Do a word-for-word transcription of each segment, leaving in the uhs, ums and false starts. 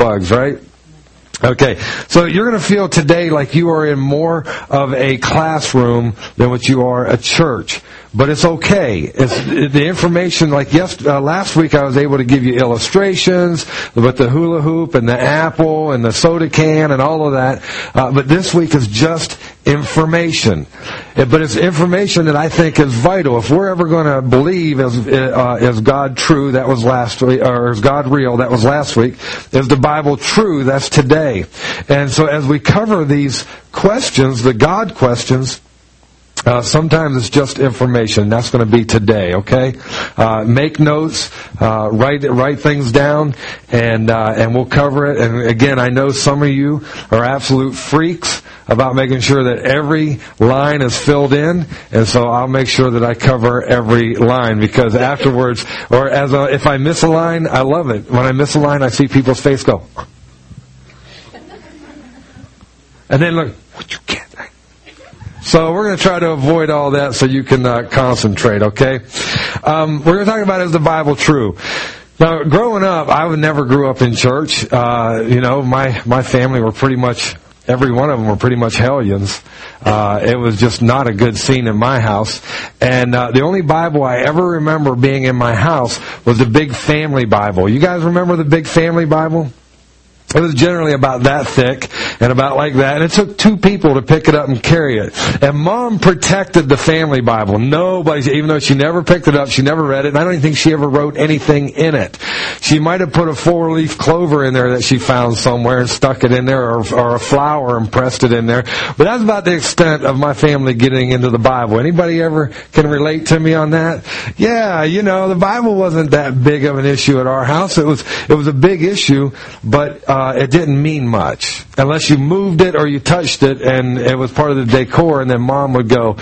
bugs, right? Okay, so you're going to feel today like you are in more of a classroom than what you are a church. But it's okay. It's, the information, like yes, uh, last week I was able to give you illustrations with the hula hoop and the apple and the soda can and all of that. Uh, but this week is just information. It, but it's information that I think is vital. If we're ever going to believe, is, uh, is God true? That was last week. Or is God real? That was last week. Is the Bible true? That's today. And so as we cover these questions, the God questions, Uh, sometimes it's just information. That's going to be today, okay? Uh, make notes, uh, write write things down, and uh, and we'll cover it. And again, I know some of you are absolute freaks about making sure that every line is filled in, and so I'll make sure that I cover every line, because afterwards, or as a, if I miss a line, I love it. When I miss a line, I see people's face go, and then look, what you get? So we're going to try to avoid all that so you can uh, concentrate, okay? Um, we're going to talk about, is the Bible true? Now, growing up, I would never grew up in church. Uh, you know, my, my family were pretty much, every one of them were pretty much hellions. Uh, it was just not a good scene in my house. And uh, the only Bible I ever remember being in my house was the Big Family Bible. You guys remember the Big Family Bible? It was generally about that thick and about like that. And it took two people to pick it up and carry it. And Mom protected the family Bible. Nobody, even though she never picked it up, she never read it. And I don't even think she ever wrote anything in it. She might have put a four-leaf clover in there that she found somewhere and stuck it in there, or, or a flower and pressed it in there. But that's about the extent of my family getting into the Bible. Anybody ever can relate to me on that? Yeah, you know, the Bible wasn't that big of an issue at our house. It was, it was a big issue, but uh, Uh, it didn't mean much unless you moved it or you touched it and it was part of the decor, and then Mom would go,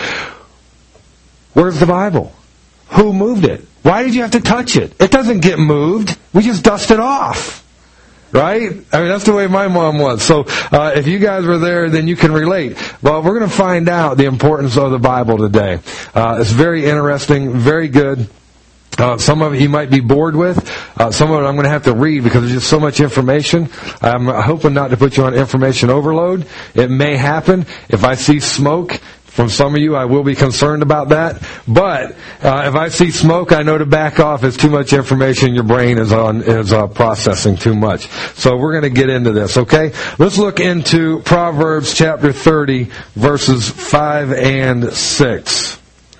"Where's the Bible? Who moved it? Why did you have to touch it? It doesn't get moved. We just dust it off." Right? I mean, that's the way my mom was. So uh, if you guys were there, then you can relate. Well, we're going to find out the importance of the Bible today. Uh, it's very interesting, very good. Uh, some of it you might be bored with. Uh, some of it I'm going to have to read because there's just so much information. I'm hoping not to put you on information overload. It may happen. If I see smoke from some of you, I will be concerned about that. But uh, if I see smoke, I know to back off. It's too much information. Your brain is on is uh, processing too much. So we're going to get into this, okay? Let's look into Proverbs chapter thirty, verses five and six.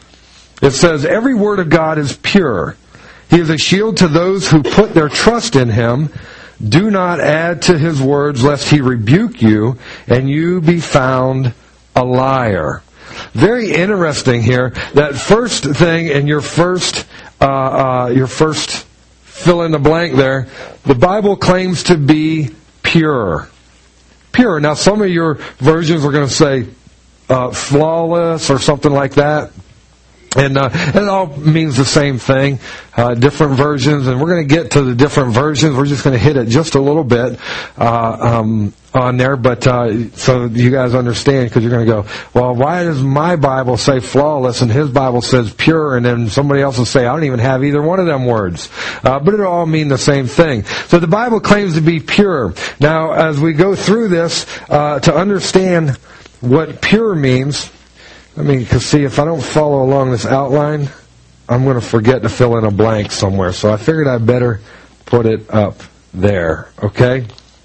It says, "Every word of God is pure. He is a shield to those who put their trust in Him. Do not add to His words, lest He rebuke you, and you be found a liar." Very interesting here. That first thing in your first, uh, uh, your first fill in the blank there, the Bible claims to be pure. Pure. Now, some of your versions are going to say uh, flawless or something like that. And uh, it all means the same thing, uh, different versions, and we're going to get to the different versions. We're just going to hit it just a little bit uh, um, on there, but uh, so you guys understand, because you're going to go, well, why does my Bible say flawless and his Bible says pure, and then somebody else will say, I don't even have either one of them words. Uh, but it all mean the same thing. So the Bible claims to be pure. Now, as we go through this, uh, to understand what pure means, I mean, because see, if I don't follow along this outline, I'm going to forget to fill in a blank somewhere. So I figured I'd better put it up there, okay?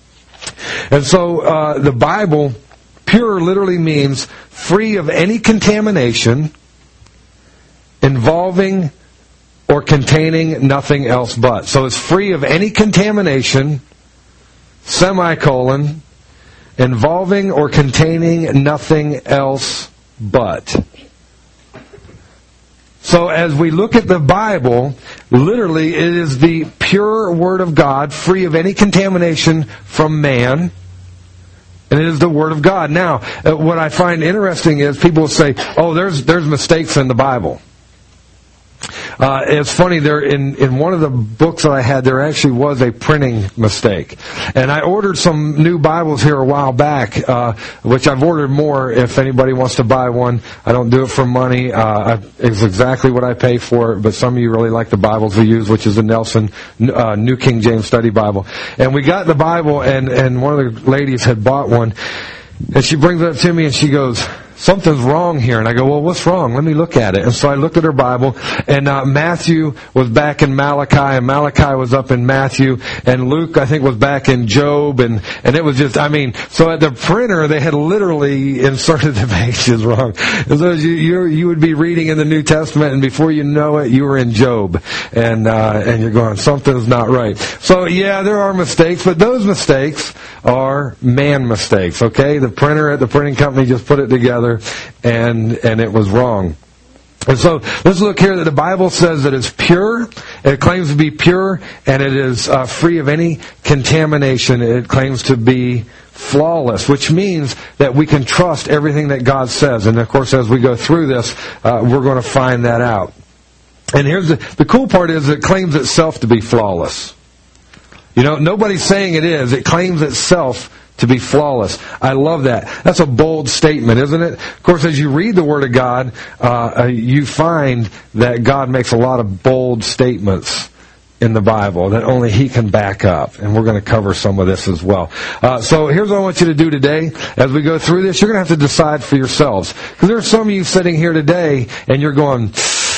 And so uh, the Bible, pure literally means free of any contamination, involving or containing nothing else but. So it's free of any contamination, semicolon, involving or containing nothing else but. So as we look at the Bible, literally it is the pure Word of God, free of any contamination from man, and it is the Word of God. Now, what I find interesting is people will say, oh, there's there's mistakes in the Bible. Uh, it's funny, there in, in one of the books that I had, there actually was a printing mistake. And I ordered some new Bibles here a while back, uh, which I've ordered more if anybody wants to buy one. I don't do it for money. Uh, I, it's exactly what I pay for it, but some of you really like the Bibles we use, which is the Nelson uh, New King James Study Bible. And we got the Bible, and, and one of the ladies had bought one, and she brings it up to me, and she goes, something's wrong here. And I go, well, what's wrong? Let me look at it. And so I looked at her Bible, and uh, Matthew was back in Malachi, and Malachi was up in Matthew, and Luke, I think, was back in Job, and, and it was just, I mean, so at the printer, they had literally inserted the pages wrong. And so you, you, you would be reading in the New Testament, and before you know it, you were in Job, and, uh, and you're going, something's not right. So, yeah, there are mistakes, but those mistakes are man mistakes, okay? The printer at the printing company just put it together, and and it was wrong. And so let's look here that the Bible says that it's pure. It claims to be pure, and it is uh, free of any contamination. It claims to be flawless, which means that we can trust everything that God says. And of course, as we go through this, uh, we're going to find that out. And here's the, the cool part is it claims itself to be flawless. You know, nobody's saying it is. It claims itself to be flawless. I love that. That's a bold statement, isn't it? Of course, as you read the Word of God, uh, you find that God makes a lot of bold statements in the Bible that only He can back up. And we're going to cover some of this as well. Uh, so here's what I want you to do today. As we go through this, you're going to have to decide for yourselves. Because there are some of you sitting here today, and you're going,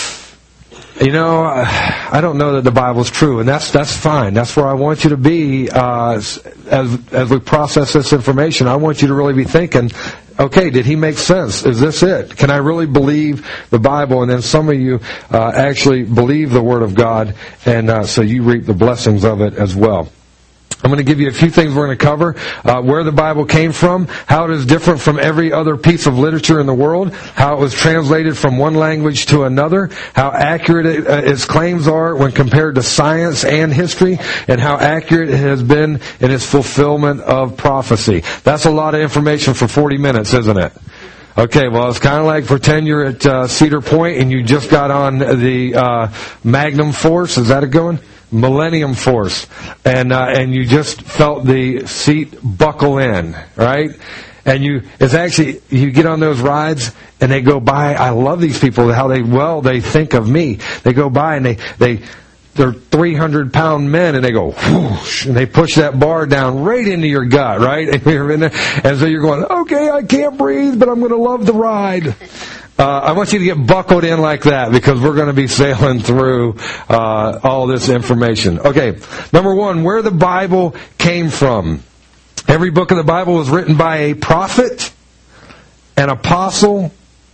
you know, I don't know that the Bible's true, and that's that's fine. That's where I want you to be uh, as as we process this information. I want you to really be thinking, okay, did he make sense? Is this it? Can I really believe the Bible? And then some of you uh, actually believe the Word of God, and uh, so you reap the blessings of it as well. I'm going to give you a few things we're going to cover. Uh, where the Bible came from, how it is different from every other piece of literature in the world, how it was translated from one language to another, how accurate it, uh, its claims are when compared to science and history, and how accurate it has been in its fulfillment of prophecy. That's a lot of information for forty minutes, isn't it? Okay, well, it's kind of like pretend you're at uh, Cedar Point and you just got on the uh, Magnum Force. Is that a good one? Millennium Force, and uh, and you just felt the seat buckle in, right? And you, it's actually, you get on those rides and they go by. I love these people, how they, well, they think of me. They go by and they, they, they're three hundred pound men, and they go whoosh, and they push that bar down right into your gut, right? And you're in there, and so you're going, okay, I can't breathe, but I'm going to love the ride. Uh, I want you to get buckled in like that, because we're going to be sailing through uh, all this information. Okay, number one, where the Bible came from. Every book of the Bible was written by a prophet, an apostle,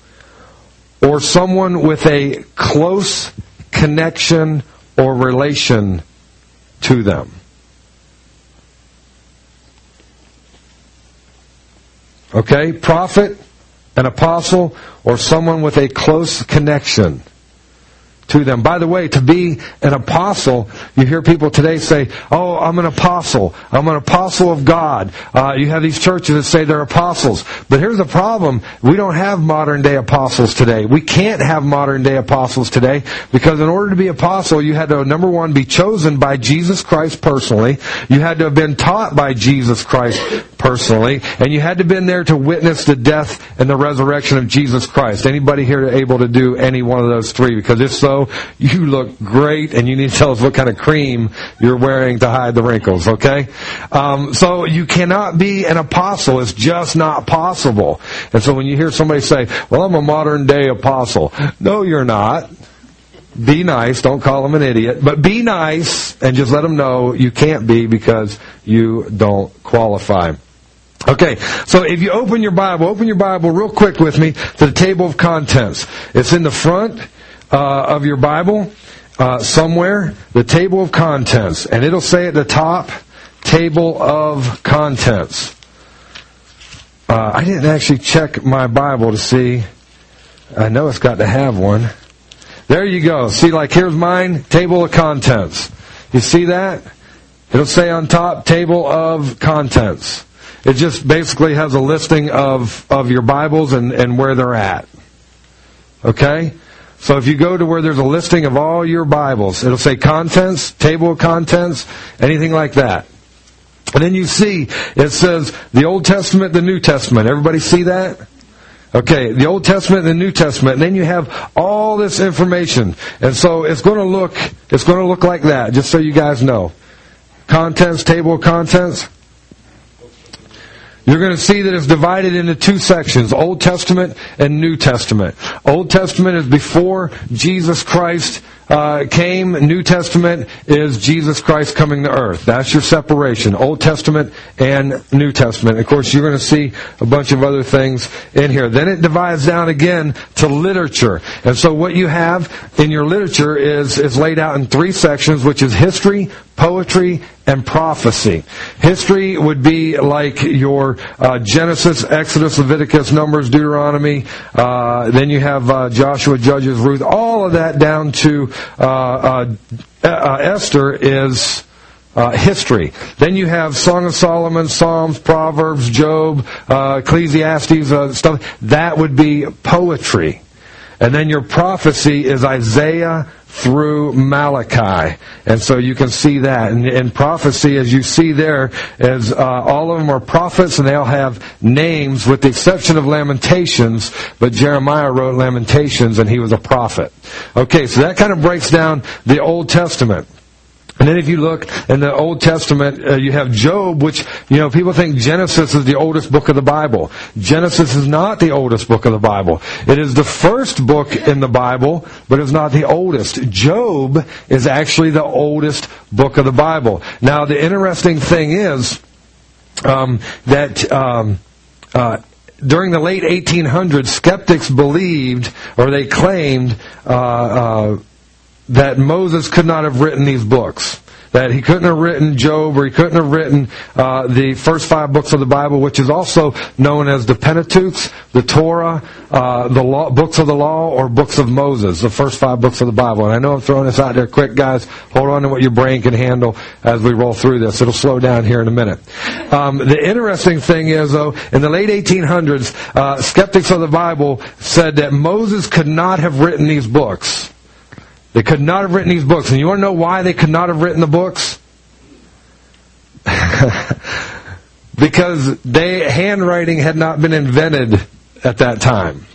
or someone with a close connection or relation to them. Okay, prophet, an apostle, or someone with a close connection to them. By the way, to be an apostle, you hear people today say, oh, I'm an apostle. I'm an apostle of God. Uh, you have these churches that say they're apostles. But here's the problem. We don't have modern day apostles today. We can't have modern day apostles today, because in order to be apostle, you had to, number one, be chosen by Jesus Christ personally. You had to have been taught by Jesus Christ personally. And you had to have been there to witness the death and the resurrection of Jesus Christ. Anybody here able to do any one of those three? Because if so, you look great, and you need to tell us what kind of cream you're wearing to hide the wrinkles, okay? Um, so you cannot be an apostle. It's just not possible. And so when you hear somebody say, well, I'm a modern day apostle. No, you're not. Be nice. Don't call them an idiot. But be nice and just let them know you can't be, because you don't qualify. Okay, so if you open your Bible, open your Bible real quick with me to the table of contents. It's in the front Uh, of your Bible, uh, somewhere, the table of contents. And it'll say at the top, table of contents. Uh, I didn't actually check my Bible to see. I know it's got to have one. There you go. See, like here's mine, table of contents. You see that? It'll say on top, table of contents. It just basically has a listing of, of your Bibles and, and where they're at. Okay? So if you go to where there's a listing of all your Bibles, it'll say contents, table of contents, anything like that. And then you see, it says the Old Testament, the New Testament. Everybody see that? Okay, the Old Testament and the New Testament. And then you have all this information. And so it's going to look, it's going to look like that, just so you guys know. Contents, table of contents. You're going to see that it's divided into two sections, Old Testament and New Testament. Old Testament is before Jesus Christ uh, came. New Testament is Jesus Christ coming to earth. That's your separation, Old Testament and New Testament. Of course, you're going to see a bunch of other things in here. Then it divides down again to literature. And so what you have in your literature is, is laid out in three sections, which is history, poetry, and prophecy. History would be like your uh, Genesis, Exodus, Leviticus, Numbers, Deuteronomy. Uh, then you have uh, Joshua, Judges, Ruth. All of that down to uh, uh, uh, Esther is uh, history. Then you have Song of Solomon, Psalms, Proverbs, Job, uh, Ecclesiastes, uh, stuff. That would be poetry. And then your prophecy is Isaiah through Malachi. And so you can see that. And, and prophecy, as you see there, is uh, all of them are prophets, and they all have names, with the exception of Lamentations. But Jeremiah wrote Lamentations, and he was a prophet. Okay, so that kind of breaks down the Old Testament. And then if you look in the Old Testament, uh, you have Job, which, you know, people think Genesis is the oldest book of the Bible. Genesis is not the oldest book of the Bible. It is the first book in the Bible, but it's not the oldest. Job is actually the oldest book of the Bible. Now, the interesting thing is um, that... Um, uh, During the late eighteen hundreds, skeptics believed, or they claimed, uh, uh, that Moses could not have written these books. That he couldn't have written Job, or he couldn't have written uh, the first five books of the Bible, which is also known as the Pentateuch, the Torah, uh, the law, books of the law, or books of Moses, the first five books of the Bible. And I know I'm throwing this out there quick, guys. Hold on to what your brain can handle as we roll through this. It'll slow down here in a minute. Um, the interesting thing is, though, in the late eighteen hundreds, uh, skeptics of the Bible said that Moses could not have written these books. They could not have written these books. And you want to know why they could not have written the books? Because they, handwriting had not been invented at that time.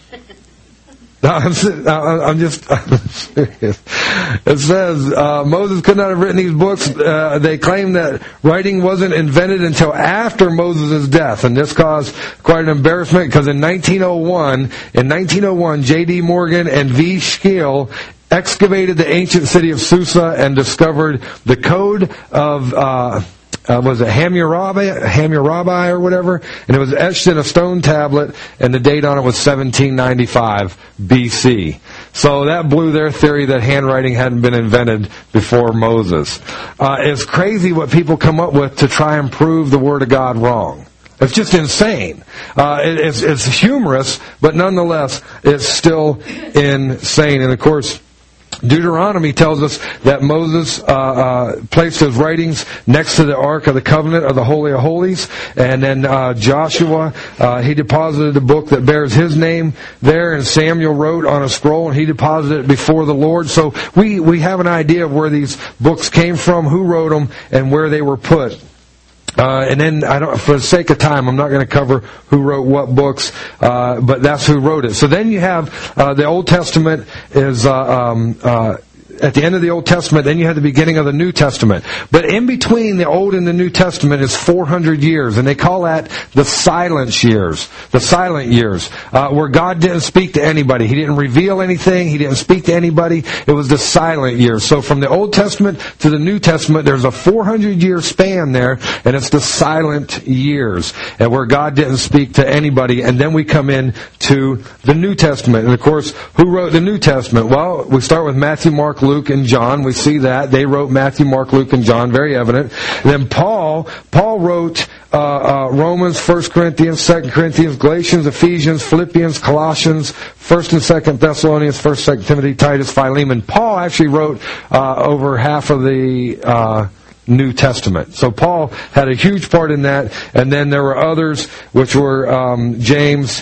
No, I'm, I'm just I'm serious. It says uh, Moses could not have written these books. Uh, they claim that writing wasn't invented until after Moses' death, and this caused quite an embarrassment because in nineteen oh one, in nineteen oh one, J D Morgan and V. Scheel excavated the ancient city of Susa and discovered the code of, uh, uh, was it Hammurabi, Hammurabi or whatever? And it was etched in a stone tablet, and the date on it was seventeen ninety-five B C. So that blew their theory that handwriting hadn't been invented before Moses. Uh, it's crazy what people come up with to try and prove the Word of God wrong. It's just insane. Uh, it, it's, it's humorous, but nonetheless, it's still insane. And of course, Deuteronomy tells us that Moses uh, uh, placed his writings next to the Ark of the Covenant of the Holy of Holies, and then uh, Joshua, uh, he deposited a book that bears his name there, and Samuel wrote on a scroll, and he deposited it before the Lord. So we, we have an idea of where these books came from, who wrote them, and where they were put. Uh, and then, I don't, for the sake of time, I'm not going to cover who wrote what books, uh, but that's who wrote it. So then you have uh, the Old Testament is uh, um, uh, at the end of the Old Testament. Then you have the beginning of the New Testament. But in between the Old and the New Testament is four hundred years, and they call that the silent years. The silent years, uh, where God didn't speak to anybody. He didn't reveal anything. He didn't speak to anybody. It was the silent years. So from the Old Testament to the New Testament, there's a four hundred year span there, and it's the silent years, and where God didn't speak to anybody. And then we come in to the New Testament. And of course, who wrote the New Testament? Well, we start with Matthew, Mark, Luke, and John. We see that. They wrote Matthew, Mark, Luke, and John. Very evident. And then Paul, Paul wrote uh, uh, Romans, First Corinthians, Second Corinthians, Galatians, Ephesians, Philippians, Colossians, First and Second Thessalonians, First, Second Timothy, Titus, Philemon. Paul actually wrote uh, over half of the uh, New Testament. So Paul had a huge part in that. And then there were others, which were um, James,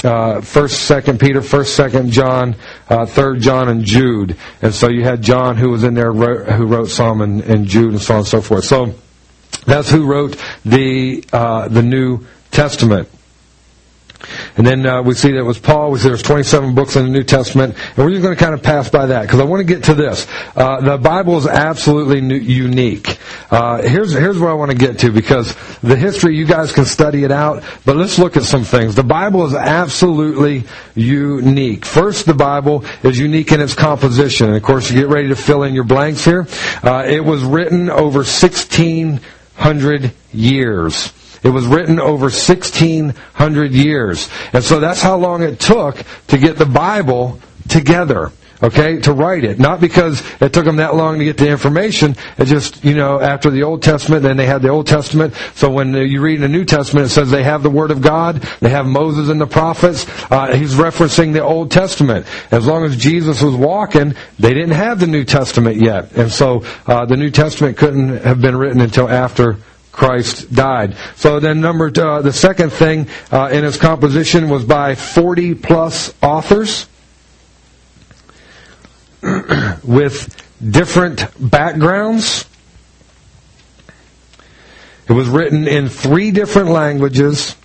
uh, First, Second Peter, First, Second John, uh, Third John, and Jude. And so you had John who was in there wrote, who wrote Psalm and, and Jude and so on and so forth. So that's who wrote the uh, the New Testament. And then uh, we see that it was Paul. We see there's twenty-seven books in the New Testament. And we're just going to kind of pass by that because I want to get to this. Uh, the Bible is absolutely new, unique. Uh, here's here's where I want to get to because the history, you guys can study it out. But let's look at some things. The Bible is absolutely unique. First, the Bible is unique in its composition. And of course, you get ready to fill in your blanks here. Uh, it was written over sixteen hundred years. It was written over sixteen hundred years. And so that's how long it took to get the Bible together, okay, to write it. Not because it took them that long to get the information. It just, you know, after the Old Testament, then they had the Old Testament. So when you read in the New Testament, it says they have the Word of God. They have Moses and the prophets. Uh, he's referencing the Old Testament. As long as Jesus was walking, they didn't have the New Testament yet. And so uh, the New Testament couldn't have been written until after Christ died. So then number uh, the second thing uh, in its composition was by forty plus authors with different backgrounds. It was written in three different languages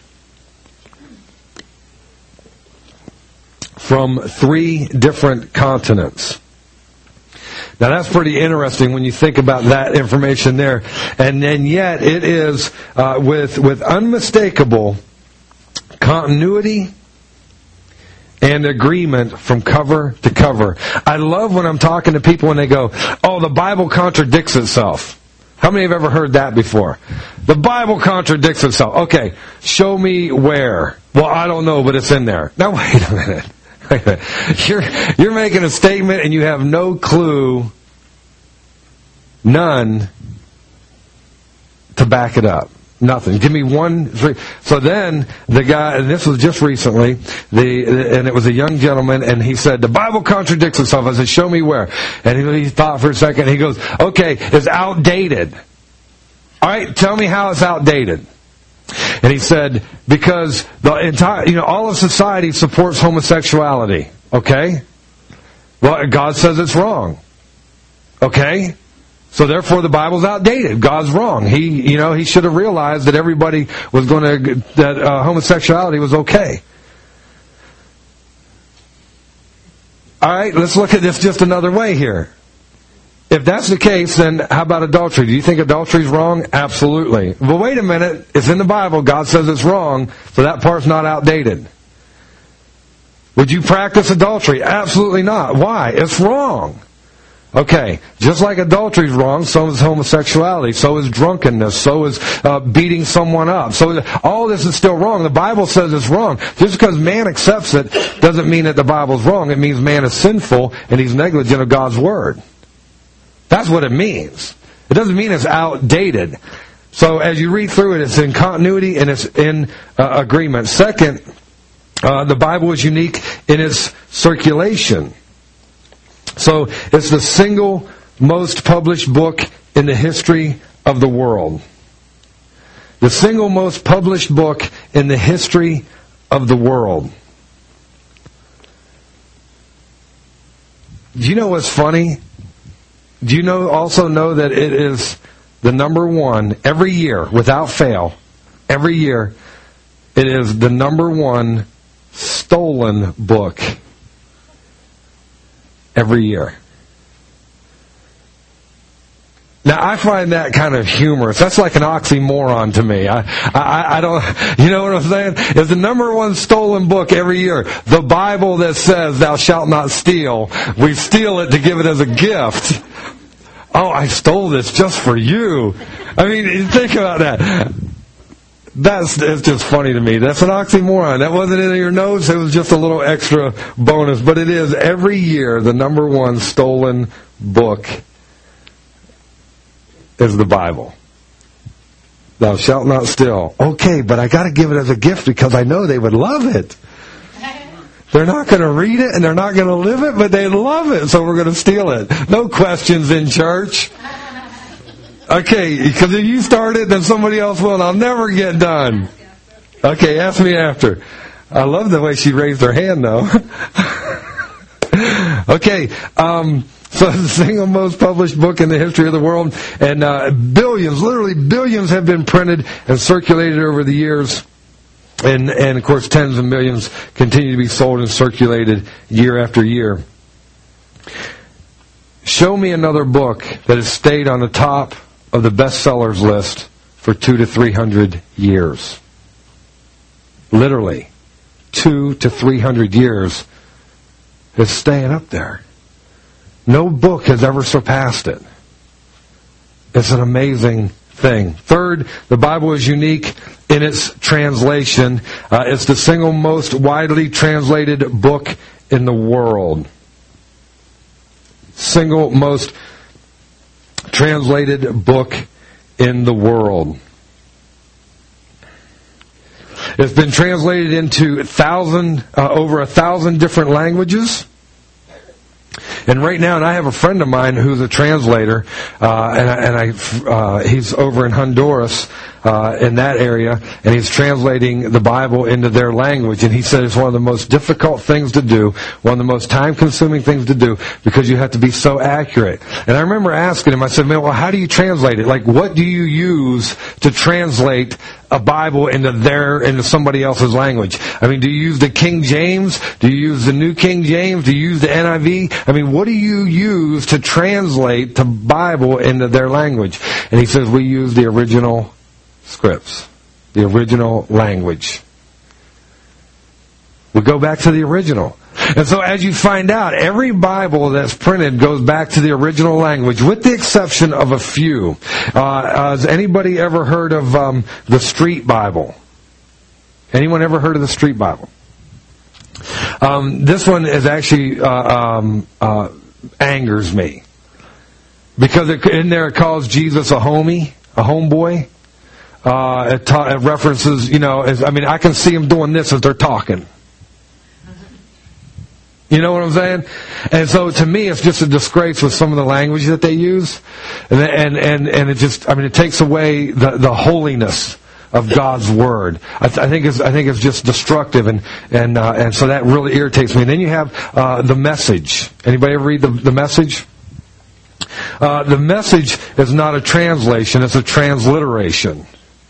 from three different continents. Now that's pretty interesting when you think about that information there. And then yet it is uh, with with unmistakable continuity and agreement from cover to cover. I love when I'm talking to people and they go, oh, the Bible contradicts itself. How many have ever heard that before? The Bible contradicts itself. Okay, show me where. Well, I don't know, but it's in there. Now wait a minute. You're, you're making a statement and you have no clue, none, to back it up. Nothing. Give me one. Three. So then the guy, and this was just recently, the and it was a young gentleman, and he said, the Bible contradicts itself. I said, show me where. And he, he thought for a second. He goes, okay, it's outdated. All right, tell me how it's outdated. And he said, because the entire, you know, all of society supports homosexuality. Okay? Well, God says it's wrong. Okay? So therefore the Bible's outdated. God's wrong. He, you know, he should have realized that everybody was going to, that uh, homosexuality was okay. Alright, let's look at this just another way here. If that's the case, then how about adultery? Do you think adultery is wrong? Absolutely. But wait a minute. It's in the Bible. God says it's wrong, so that part's not outdated. Would you practice adultery? Absolutely not. Why? It's wrong. Okay, just like adultery is wrong, so is homosexuality, so is drunkenness, so is uh, beating someone up. So all this is still wrong. The Bible says it's wrong. Just because man accepts it doesn't mean that the Bible's wrong. It means man is sinful and he's negligent of God's Word. That's what it means. It doesn't mean it's outdated. So as you read through it, it's in continuity and it's in uh, agreement. Second, uh, the Bible is unique in its circulation. So it's the single most published book in the history of the world. The single most published book in the history of the world. Do you know what's funny? Do you know also know that it is the number one every year, without fail, every year, it is the number one stolen book every year. Now, I find that kind of humorous. That's like an oxymoron to me. I, I, I don't, you know what I'm saying? It's the number one stolen book every year. The Bible that says, thou shalt not steal. We steal it to give it as a gift. Oh, I stole this just for you. I mean, think about that. That's it's just funny to me. That's an oxymoron. That wasn't in your notes. It was just a little extra bonus. But it is every year the number one stolen book is the Bible. Thou shalt not steal. Okay, but I got to give it as a gift because I know they would love it. They're not going to read it and they're not going to live it, but they love it, so we're going to steal it. No questions in church. Okay, because if you start it, then somebody else will, and I'll never get done. Okay, ask me after. I love the way she raised her hand, though. Okay, um, so it's the single most published book in the history of the world, and uh, billions, literally billions have been printed and circulated over the years, and, and of course tens of millions continue to be sold and circulated year after year. Show me another book that has stayed on the top of the bestsellers list for two to three hundred years. Literally, two to three hundred years is staying up there. No book has ever surpassed it. It's an amazing thing. Third, the Bible is unique in its translation. Uh, it's the single most widely translated book in the world. Single most translated book in the world. It's been translated into thousand, uh, over a thousand different languages. And right now, and I have a friend of mine who's a translator, uh, and, I, and I, uh, he's over in Honduras, uh, in that area, and he's translating the Bible into their language. And he said it's one of the most difficult things to do, one of the most time-consuming things to do, because you have to be so accurate. And I remember asking him, I said, man, well, how do you translate it? Like, what do you use to translate a Bible into their, into somebody else's language? I mean, do you use the King James? Do you use the New King James? Do you use the N I V? I mean, what do you use to translate the Bible into their language? And he says, we use the original scripts, the original language. We go back to the original. And so as you find out, every Bible that's printed goes back to the original language, with the exception of a few. Uh, has anybody ever heard of um, the Street Bible? Anyone ever heard of the Street Bible? Um, this one is actually uh, um, uh, angers me, because it, in there it calls Jesus a homie, a homeboy. Uh, it, ta- it references, you know, as, I mean, I can see them doing this as they're talking. You know what I'm saying? And so to me, it's just a disgrace with some of the language that they use. And, and, and, and it just, I mean, it takes away the, the holiness of God's Word. I, th- I think it's, I think it's just destructive, and, and, uh, and so that really irritates me. And then you have, uh, the Message. Anybody ever read the, the Message? Uh, the Message is not a translation, it's a transliteration.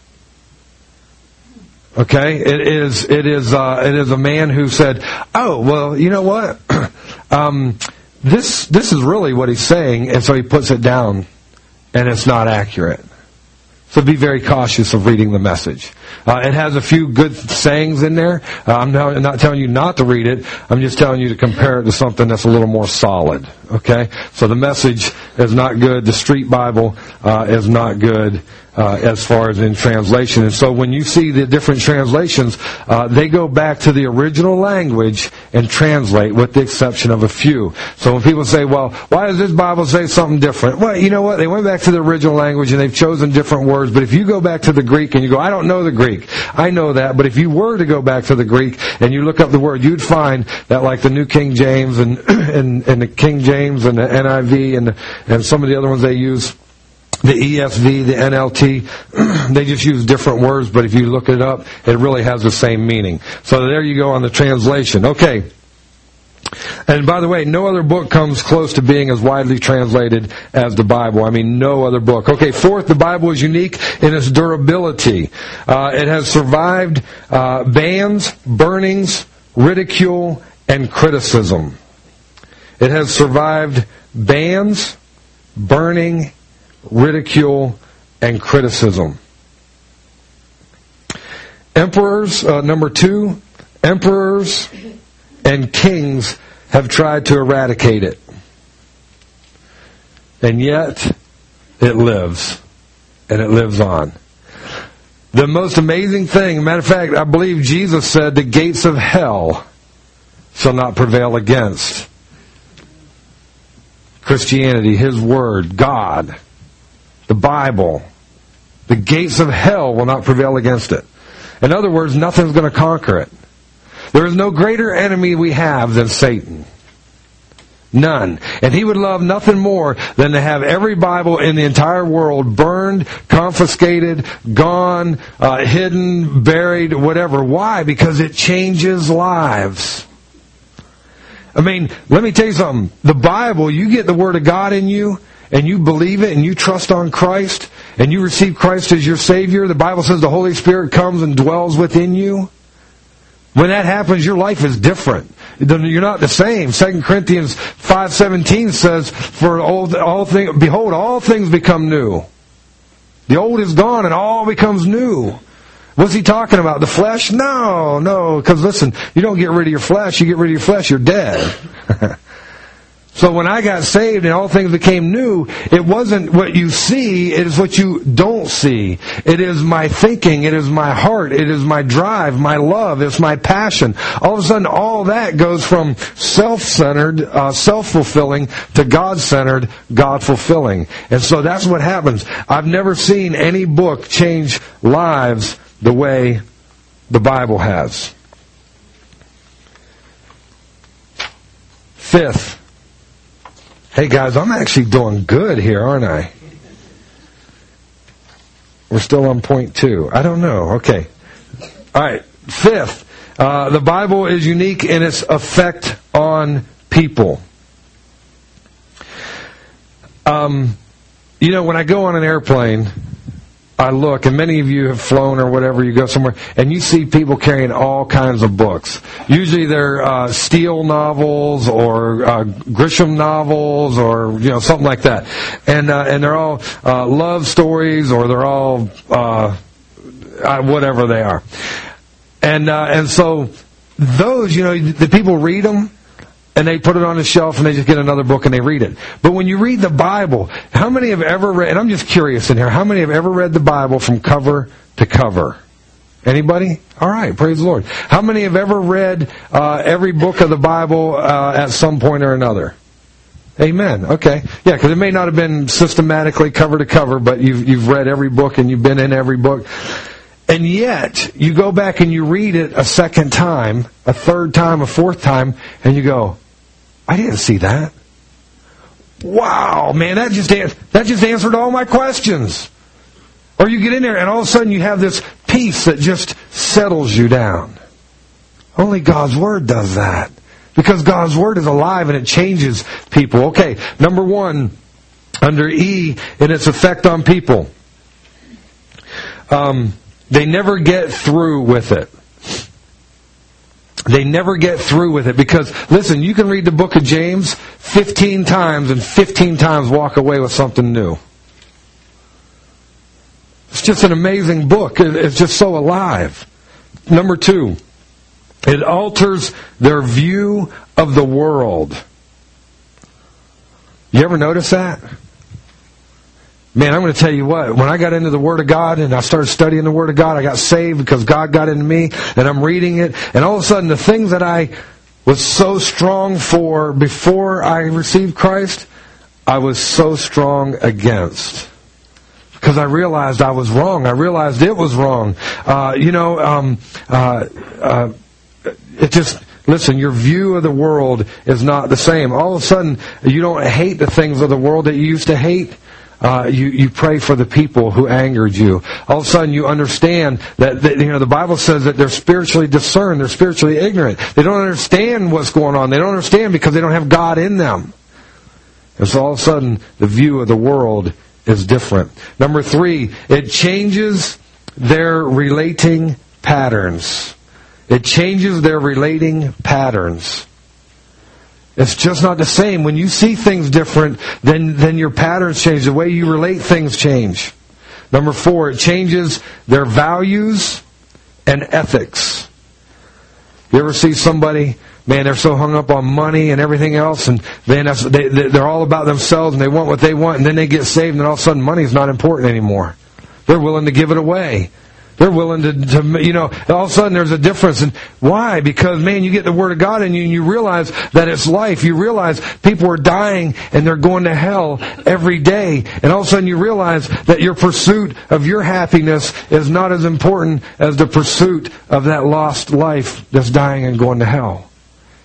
Okay, it is. It is. Uh, it is a man who said, "Oh, well, you know what? um, this this is really what he's saying," and so he puts it down, and it's not accurate. So be very cautious of reading the Message. Uh, it has a few good sayings in there. Uh, I'm not, not telling you not to read it. I'm just telling you to compare it to something that's a little more solid. Okay, so the Message is not good. The Street Bible uh, is not good. Uh, as far as in translation. And so when you see the different translations, uh, they go back to the original language and translate, with the exception of a few. So when people say, well, why does this Bible say something different? Well, you know what? They went back to the original language and they've chosen different words. But if you go back to the Greek and you go, I don't know the Greek. I know that. But if you were to go back to the Greek and you look up the word, you'd find that, like the New King James and, and, and the King James and the N I V and, and some of the other ones they use, the E S V, the N L T, they just use different words, but if you look it up, it really has the same meaning. So there you go on the translation. Okay. And by the way, no other book comes close to being as widely translated as the Bible. I mean, no other book. Okay, fourth, the Bible is unique in its durability. Uh, it has survived uh, bans, burnings, ridicule, and criticism. It has survived bans, burning, ridicule, and criticism. Emperors, uh, number two, emperors and kings have tried to eradicate it. And yet, it lives. And it lives on. The most amazing thing, matter of fact, I believe Jesus said, the gates of hell shall not prevail against Christianity, His Word, God. The Bible, the gates of hell will not prevail against it. In other words, nothing's going to conquer it. There is no greater enemy we have than Satan. None. And he would love nothing more than to have every Bible in the entire world burned, confiscated, gone, uh, hidden, buried, whatever. Why? Because it changes lives. I mean, let me tell you something. The Bible, you get the Word of God in you, and you believe it, and you trust on Christ, and you receive Christ as your Savior. The Bible says the Holy Spirit comes and dwells within you. When that happens, your life is different. You're not the same. Second Corinthians five seventeen says, "For all, all things, behold, all things become new. The old is gone, and all becomes new." What's he talking about? The flesh? No, no. Because listen, you don't get rid of your flesh. You get rid of your flesh, you're dead. So when I got saved and all things became new, it wasn't what you see, it is what you don't see. It is my thinking, it is my heart, it is my drive, my love, it's my passion. All of a sudden, all that goes from self-centered, uh, self-fulfilling to God-centered, God-fulfilling. And so that's what happens. I've never seen any book change lives the way the Bible has. Fifth. Hey guys, I'm actually doing good here, aren't I? We're still on point two. I don't know. Okay. All right. Fifth, uh, the Bible is unique in its effect on people. Um, you know, when I go on an airplane, I look, and many of you have flown or whatever, you go somewhere, and you see people carrying all kinds of books. Usually they're uh, Steele novels or uh, Grisham novels or, you know, something like that. And uh, and they're all uh, love stories or they're all uh, whatever they are. And, uh, and so those, you know, the people read them, and they put it on the shelf and they just get another book and they read it. But when you read the Bible, how many have ever read, and I'm just curious in here, how many have ever read the Bible from cover to cover? Anybody? All right, praise the Lord. How many have ever read uh, every book of the Bible uh, at some point or another? Amen. Okay. Yeah, because it may not have been systematically cover to cover, but you've, you've read every book and you've been in every book. And yet, you go back and you read it a second time, a third time, a fourth time, and you go, I didn't see that. Wow, man, that just that just answered all my questions. Or you get in there and all of a sudden you have this peace that just settles you down. Only God's Word does that. Because God's Word is alive and it changes people. Okay, number one, under E, in its effect on people. Um, they never get through with it. They never get through with it because, listen, you can read the book of James fifteen times and fifteen times walk away with something new. It's just an amazing book. It's just so alive. Number two, it alters their view of the world. You ever notice that? Man, I'm going to tell you what, when I got into the Word of God and I started studying the Word of God, I got saved because God got into me and I'm reading it. And all of a sudden, the things that I was so strong for before I received Christ, I was so strong against. Because I realized I was wrong. I realized it was wrong. Uh, you know, um, uh, uh, it just... Listen, your view of the world is not the same. All of a sudden, you don't hate the things of the world that you used to hate. Uh, you, you pray for the people who angered you. All of a sudden you understand that, that, you know, the Bible says that they're spiritually discerned, they're spiritually ignorant. They don't understand what's going on. They don't understand because they don't have God in them. And so all of a sudden the view of the world is different. Number three, it changes their relating patterns. It changes their relating patterns. It's just not the same. When you see things different, then, then your patterns change. The way you relate things change. Number four, it changes their values and ethics. You ever see somebody, man, they're so hung up on money and everything else, and man, that's, they, they're all about themselves and they want what they want, and then they get saved, and all of a sudden money's not important anymore. They're willing to give it away. They're willing to, to, you know, all of a sudden there's a difference. And why? Because, man, you get the Word of God in you and you realize that it's life. You realize people are dying and they're going to hell every day. And all of a sudden you realize that your pursuit of your happiness is not as important as the pursuit of that lost life that's dying and going to hell.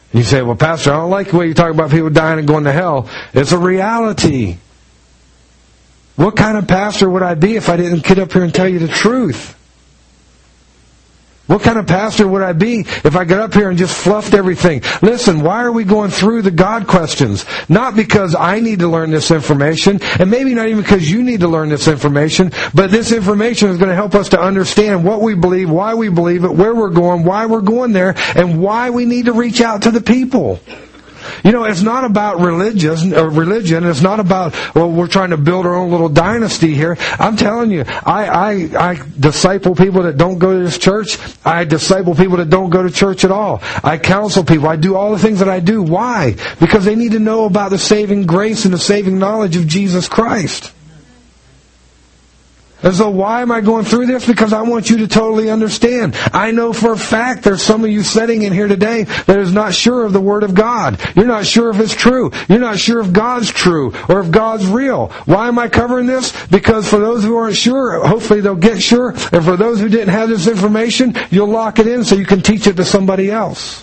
You say, well, Pastor, I don't like the way you talk about people dying and going to hell. It's a reality. What kind of pastor would I be if I didn't get up here and tell you the truth? What kind of pastor would I be if I got up here and just fluffed everything? Listen, why are we going through the God questions? Not because I need to learn this information, and maybe not even because you need to learn this information, but this information is going to help us to understand what we believe, why we believe it, where we're going, why we're going there, and why we need to reach out to the people. You know, it's not about religion, or religion. It's not about, well, we're trying to build our own little dynasty here. I'm telling you, I, I, I disciple people that don't go to this church. I disciple people that don't go to church at all. I counsel people. I do all the things that I do. Why? Because they need to know about the saving grace and the saving knowledge of Jesus Christ. And so why am I going through this? Because I want you to totally understand. I know for a fact there's some of you sitting in here today that is not sure of the Word of God. You're not sure if it's true. You're not sure if God's true or if God's real. Why am I covering this? Because for those who aren't sure, hopefully they'll get sure. And for those who didn't have this information, you'll lock it in so you can teach it to somebody else.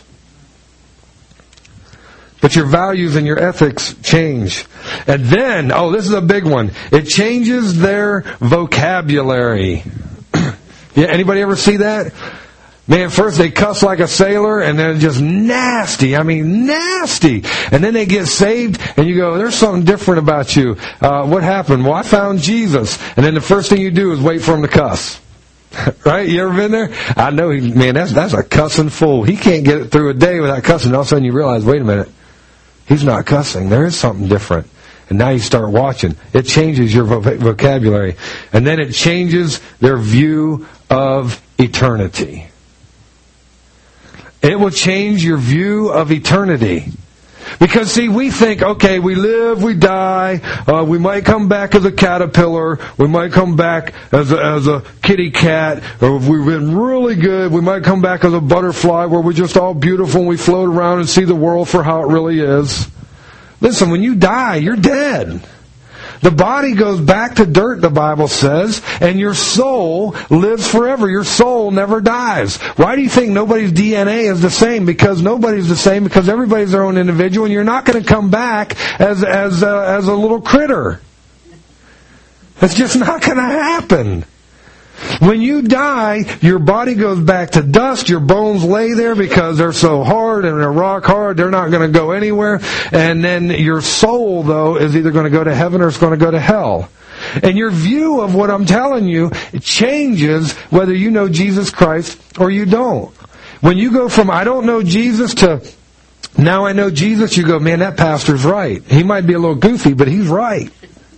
But your values and your ethics change. And then, oh, this is a big one. It changes their vocabulary. Yeah, anybody ever see that? Man, first they cuss like a sailor, and then just nasty. I mean, nasty. And then they get saved, and you go, there's something different about you. Uh, what happened? Well, I found Jesus. And then the first thing you do is wait for him to cuss. Right? You ever been there? I know, he, man, that's, that's a cussing fool. He can't get it through a day without cussing. All of a sudden you realize, wait a minute. He's not cussing. There is something different. And now you start watching. It changes your vocabulary. And then it changes their view of eternity. It will change your view of eternity. Because, see, we think, okay, we live, we die, uh, we might come back as a caterpillar, we might come back as a, as a kitty cat, or if we've been really good, we might come back as a butterfly where we're just all beautiful and we float around and see the world for how it really is. Listen, when you die, you're dead. The body goes back to dirt, the Bible says, and your soul lives forever. Your soul never dies. Why do you think nobody's D N A is the same? Because nobody's the same, because everybody's their own individual, and you're not going to come back as as uh, as a little critter. It's just not going to happen. When you die, your body goes back to dust. Your bones lay there because they're so hard and they're rock hard. They're not going to go anywhere. And then your soul, though, is either going to go to heaven or it's going to go to hell. And your view of what I'm telling you changes whether you know Jesus Christ or you don't. When you go from, I don't know Jesus, to now I know Jesus, you go, man, that pastor's right. He might be a little goofy, but he's right.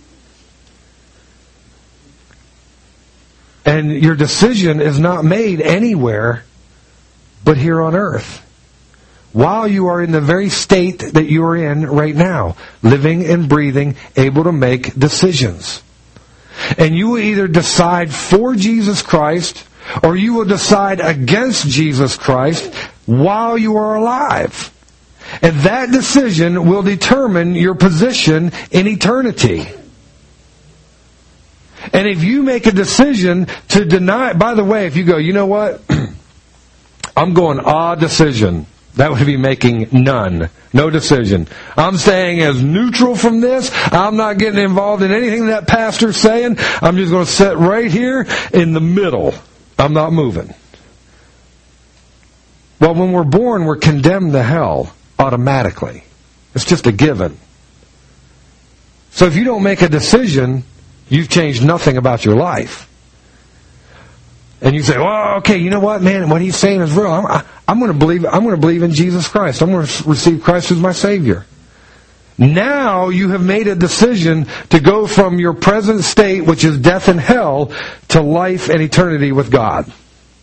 And your decision is not made anywhere but here on earth. While you are in the very state that you are in right now, living and breathing, able to make decisions. And you will either decide for Jesus Christ or you will decide against Jesus Christ while you are alive. And that decision will determine your position in eternity. And if you make a decision to deny, by the way, if you go, you know what? I'm going ah decision. That would be making none. No decision. I'm staying as neutral from this. I'm not getting involved in anything that pastor's saying. I'm just going to sit right here in the middle. I'm not moving. Well, when we're born, we're condemned to hell automatically. It's just a given. So if you don't make a decision, you've changed nothing about your life. And you say, well, okay, you know what, man, what he's saying is real. I'm, I, I'm going to believe, I'm going to believe in Jesus Christ. I'm going to receive Christ as my Savior. Now you have made a decision to go from your present state, which is death and hell, to life and eternity with God.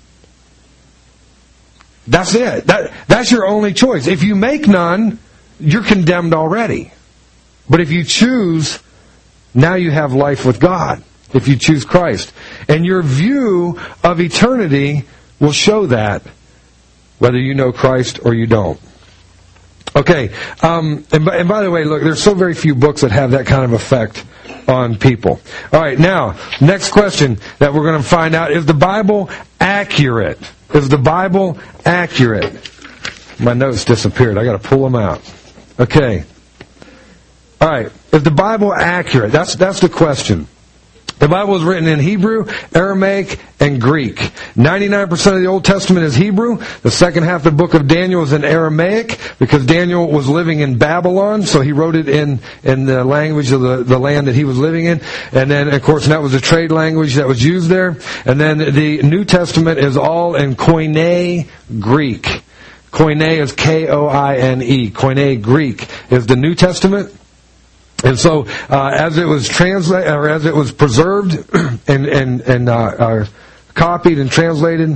That's it. That, that's your only choice. If you make none, you're condemned already. But if you choose, now you have life with God, if you choose Christ. And your view of eternity will show that, whether you know Christ or you don't. Okay, um, and, by, and by the way, look, there's so very few books that have that kind of effect on people. All right, now, next question that we're going to find out, is the Bible accurate? Is the Bible accurate? My notes disappeared. I got to pull them out. Okay. All right. Is the Bible accurate? That's that's the question. The Bible is written in Hebrew, Aramaic, and Greek. ninety-nine percent of the Old Testament is Hebrew. The second half of the book of Daniel is in Aramaic because Daniel was living in Babylon, so he wrote it in, in the language of the, the land that he was living in. And then, of course, that was a trade language that was used there. And then the New Testament is all in Koine Greek. Koine is K O I N E. Koine Greek is the New Testament. And so, uh, as it was translated, or as it was preserved and and and uh, uh, copied and translated,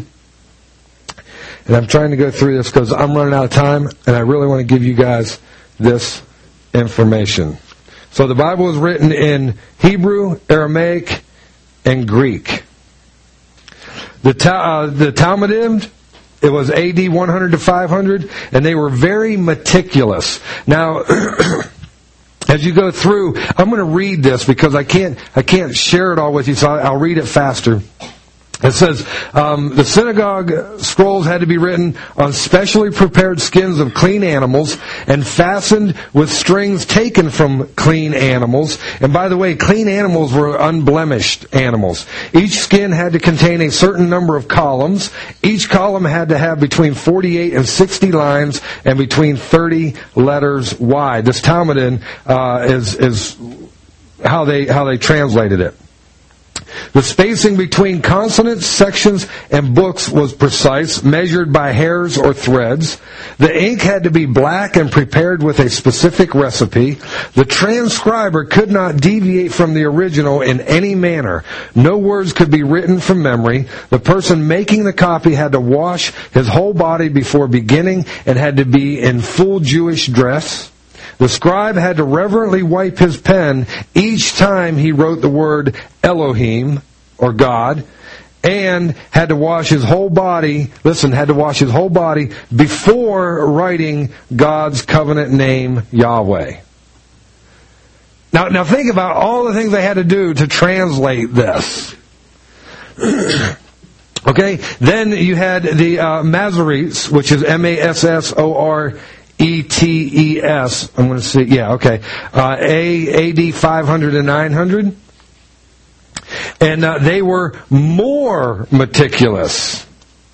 and I'm trying to go through this because I'm running out of time, and I really want to give you guys this information. So, the Bible is written in Hebrew, Aramaic, and Greek. The ta- uh, the Talmud, it was A D one hundred to five hundred, and they were very meticulous. Now. As you go through, I'm going to read this because I can't I can't share it all with you, so I'll read it faster. It says, um, the synagogue scrolls had to be written on specially prepared skins of clean animals and fastened with strings taken from clean animals. And by the way, clean animals were unblemished animals. Each skin had to contain a certain number of columns. Each column had to have between forty-eight and sixty lines and between thirty letters wide. This Talmud uh, is is how they how they translated it. The spacing between consonants, sections, and books was precise, measured by hairs or threads. The ink had to be black and prepared with a specific recipe. The transcriber could not deviate from the original in any manner. No words could be written from memory. The person making the copy had to wash his whole body before beginning and had to be in full Jewish dress. The scribe had to reverently wipe his pen each time he wrote the word Elohim, or God, and had to wash his whole body, listen, had to wash his whole body before writing God's covenant name, Yahweh. Now, now think about all the things they had to do to translate this. Okay, then you had the uh, Masoretes, which is M A S S O R E T E S. I'm going to see. Yeah, okay. Uh, A D five hundred and nine hundred. And uh, they were more meticulous.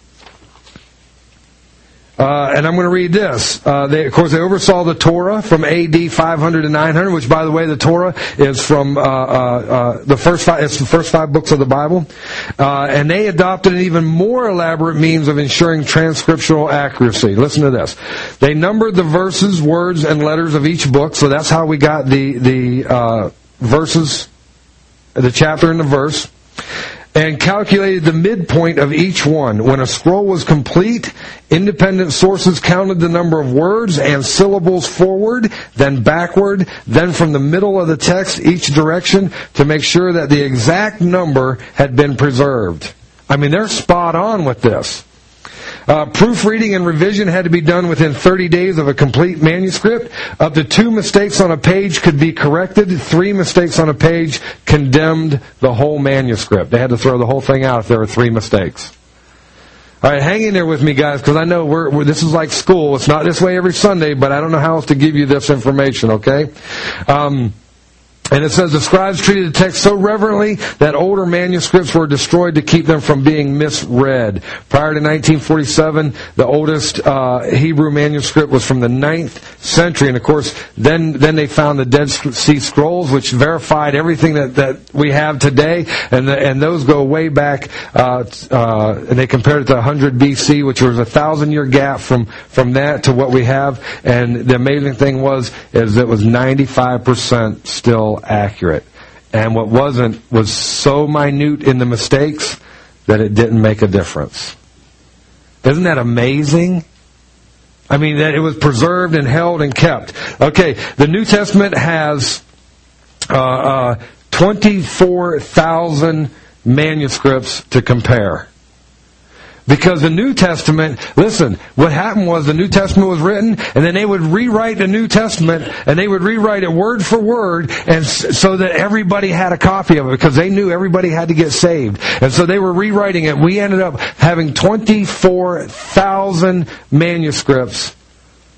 Uh, and I'm going to read this. Uh, they, of course, they oversaw the Torah from A D five hundred to nine hundred, which, by the way, the Torah is from uh, uh, uh, the first five. It's the first five books of the Bible, uh, and they adopted an even more elaborate means of ensuring transcriptional accuracy. Listen to this: they numbered the verses, words, and letters of each book, so that's how we got the the uh, verses, the chapter and the verse. And calculated the midpoint of each one. When a scroll was complete, independent sources counted the number of words and syllables forward, then backward, then from the middle of the text each direction to make sure that the exact number had been preserved. I mean, they're spot on with this. Uh, proofreading and revision had to be done within thirty days of a complete manuscript. Up to two mistakes on a page could be corrected. Three mistakes on a page condemned the whole manuscript. They had to throw the whole thing out if there were three mistakes. All right, hang in there with me, guys, because I know we're, we're this is like school. It's not this way every Sunday, but I don't know how else to give you this information, okay? Um... And it says the scribes treated the text so reverently that older manuscripts were destroyed to keep them from being misread. Prior to nineteen forty-seven, the oldest uh, Hebrew manuscript was from the ninth century. And of course, then then they found the Dead Sea Scrolls, which verified everything that, that we have today. And the, and those go way back. Uh, uh, and they compared it to one hundred B C, which was a thousand year gap from, from that to what we have. And the amazing thing was, is it was ninety-five percent still accurate, and what wasn't was so minute in the mistakes that it didn't make a difference. Isn't that amazing? I mean, that it was preserved and held and kept. Okay, the New Testament has uh, uh, twenty-four thousand manuscripts to compare. Because the New Testament, listen, what happened was the New Testament was written, and then they would rewrite the New Testament, and they would rewrite it word for word, and so that everybody had a copy of it, because they knew everybody had to get saved. And so they were rewriting it. We ended up having twenty-four thousand manuscripts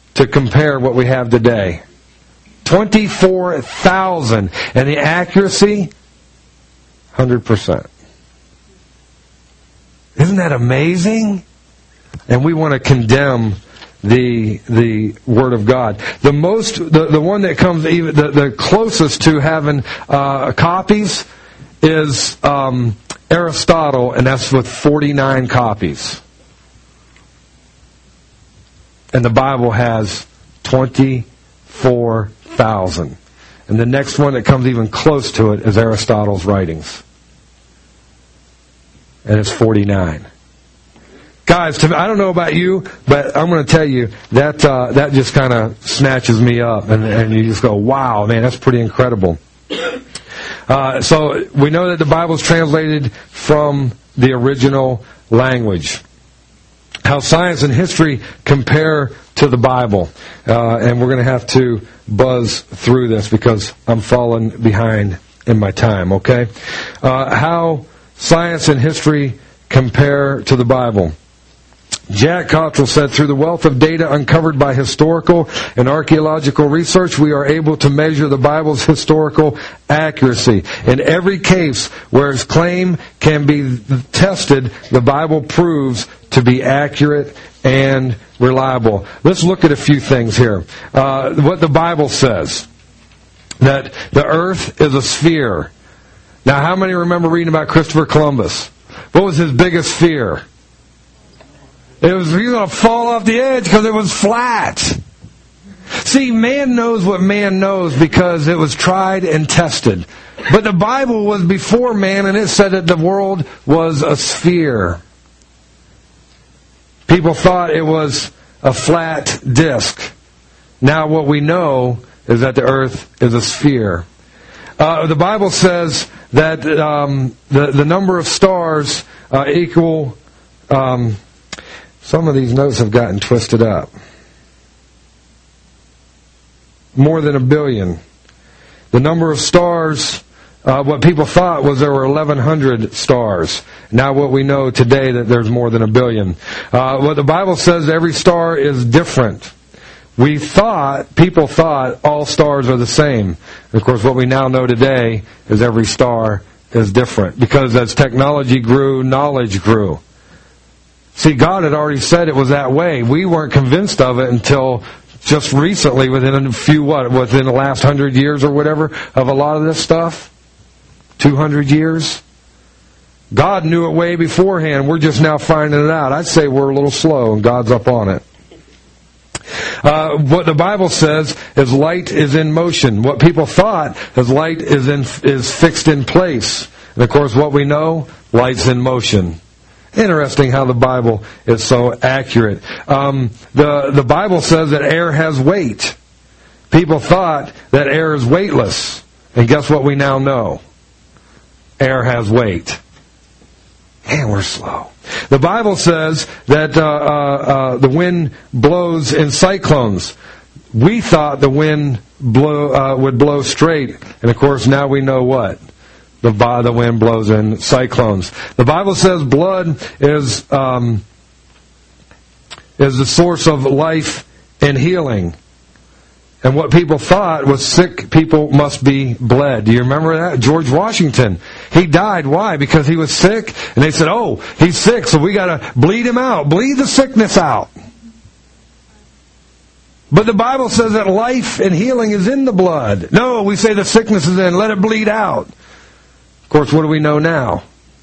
to compare what we have today. twenty-four thousand. And the accuracy, one hundred percent. Isn't that amazing? And we want to condemn the the Word of God. The most, the, the one that comes even the, the closest to having uh, copies is um, Aristotle, and that's with forty-nine copies. And the Bible has twenty-four thousand. And the next one that comes even close to it is Aristotle's writings. And it's forty-nine. Guys, to me, I don't know about you, but I'm going to tell you, that uh, that just kind of snatches me up. And, and you just go, wow, man, that's pretty incredible. Uh, so we know that the Bible is translated from the original language. How science and history compare to the Bible. Uh, and we're going to have to buzz through this because I'm falling behind in my time, okay? Uh, how science and history compare to the Bible. Jack Cottrell said, through the wealth of data uncovered by historical and archaeological research, we are able to measure the Bible's historical accuracy. In every case where its claim can be tested, the Bible proves to be accurate and reliable. Let's look at a few things here. Uh, what the Bible says, that the earth is a sphere. Now, how many remember reading about Christopher Columbus? What was his biggest fear? It was he was going to fall off the edge because it was flat. See, man knows what man knows because it was tried and tested. But the Bible was before man, and it said that the world was a sphere. People thought it was a flat disc. Now what we know is that the earth is a sphere. Uh, the Bible says that um, the, the number of stars uh, equal... Um, Some of these notes have gotten twisted up. More than a billion. The number of stars, uh, what people thought was there were eleven hundred stars. Now what we know today that there's more than a billion. Uh, what the Bible says, every star is different. We thought, people thought, all stars are the same. And of course, what we now know today is every star is different. Because as technology grew, knowledge grew. See, God had already said it was that way. We weren't convinced of it until just recently, within a few, what, within the last hundred years or whatever, of a lot of this stuff. Two hundred years. God knew it way beforehand. We're just now finding it out. I'd say we're a little slow, and God's up on it. Uh, what the Bible says is light is in motion. What people thought is light is in is fixed in place. And of course, what we know, light's in motion. Interesting how the Bible is so accurate. Um, the, the Bible says that air has weight. People thought that air is weightless. And guess what we now know? Air has weight. Man, we're slow. The Bible says that uh, uh, uh, the wind blows in cyclones. We thought the wind blow, uh, would blow straight. And of course, now we know what? The, the wind blows in cyclones. The Bible says blood is um, is the source of life and healing. And what people thought was sick people must be bled. Do you remember that? George Washington, he died. Why? Because he was sick. And they said, oh, he's sick, so we got to bleed him out. Bleed the sickness out. But the Bible says that life and healing is in the blood. No, we say the sickness is in. Let it bleed out. Of course, what do we know now?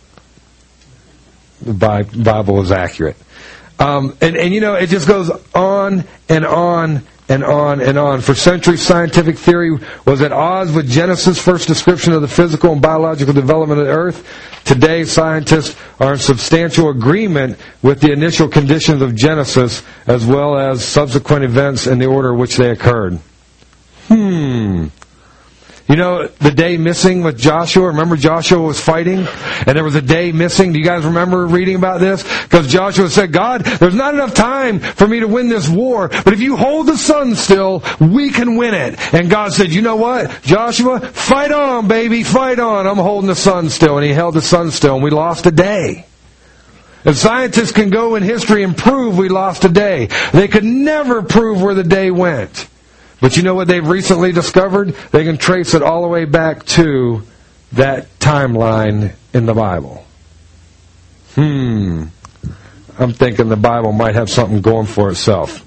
The Bible is accurate. Um, and, and, you know, it just goes on and on and on and on. For centuries, scientific theory was at odds with Genesis' first description of the physical and biological development of the earth. Today, scientists are in substantial agreement with the initial conditions of Genesis, as well as subsequent events in the order in which they occurred. Hmm... You know, the day missing with Joshua? Remember Joshua was fighting? And there was a day missing. Do you guys remember reading about this? Because Joshua said, God, there's not enough time for me to win this war. But if you hold the sun still, we can win it. And God said, you know what? Joshua, fight on, baby, fight on. I'm holding the sun still. And he held the sun still. And we lost a day. And scientists can go in history and prove we lost a day. They could never prove where the day went. But you know what they've recently discovered? They can trace it all the way back to that timeline in the Bible. Hmm. I'm thinking the Bible might have something going for itself.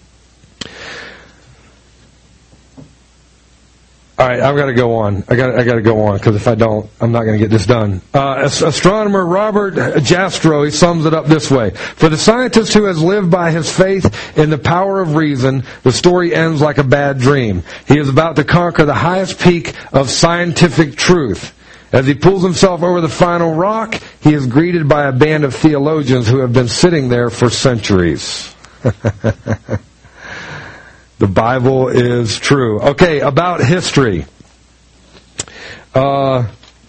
All right, I've got to go on. I got I got to go on because if I don't, I'm not going to get this done. Uh, astronomer Robert Jastrow, he sums it up this way: for the scientist who has lived by his faith in the power of reason, the story ends like a bad dream. He is about to conquer the highest peak of scientific truth. As he pulls himself over the final rock, he is greeted by a band of theologians who have been sitting there for centuries. The Bible is true. Okay, about history. Uh,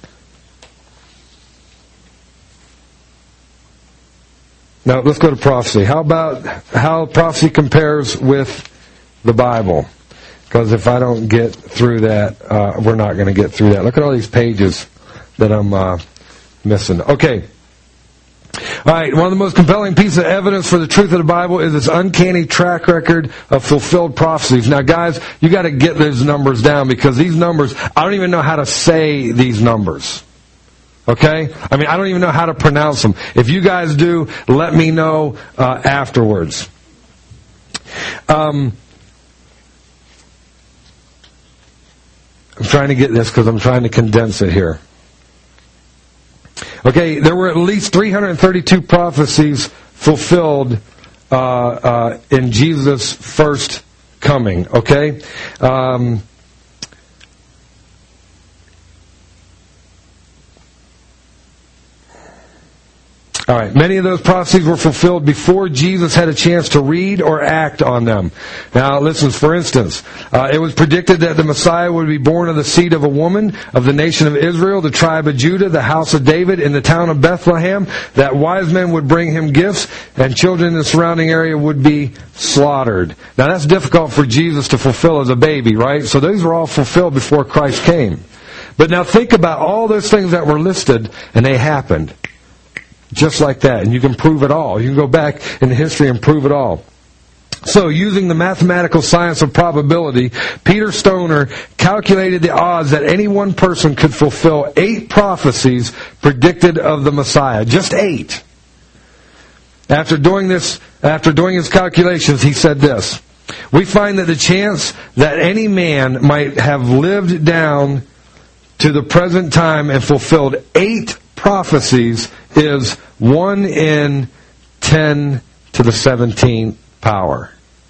now, let's go to prophecy. How about how prophecy compares with the Bible? Because if I don't get through that, uh, we're not going to get through that. Look at all these pages that I'm uh, missing. Okay. All right, one of the most compelling pieces of evidence for the truth of the Bible is its uncanny track record of fulfilled prophecies. Now, guys, you got to get those numbers down because these numbers, I don't even know how to say these numbers. Okay? I mean, I don't even know how to pronounce them. If you guys do, let me know uh, afterwards. Um, I'm trying to get this because I'm trying to condense it here. Okay, there were at least three hundred thirty-two prophecies fulfilled uh, uh, in Jesus' first coming. Okay? Um, All right, many of those prophecies were fulfilled before Jesus had a chance to read or act on them. Now, listen, for instance, uh, it was predicted that the Messiah would be born of the seed of a woman of the nation of Israel, the tribe of Judah, the house of David, in the town of Bethlehem, that wise men would bring him gifts, and children in the surrounding area would be slaughtered. Now, that's difficult for Jesus to fulfill as a baby, right? So those were all fulfilled before Christ came. But now think about all those things that were listed, and they happened. Just like that. And you can prove it all. You can go back in history and prove it all. So, using the mathematical science of probability, Peter Stoner calculated the odds that any one person could fulfill eight prophecies predicted of the Messiah. Just eight. After doing this, after doing his calculations, he said this: we find that the chance that any man might have lived down to the present time and fulfilled eight prophecies is one in ten to the seventeenth power.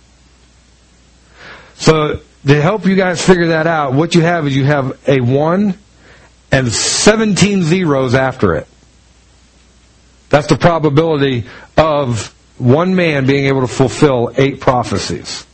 So, to help you guys figure that out, what you have is you have a one and seventeen zeros after it. That's the probability of one man being able to fulfill eight prophecies.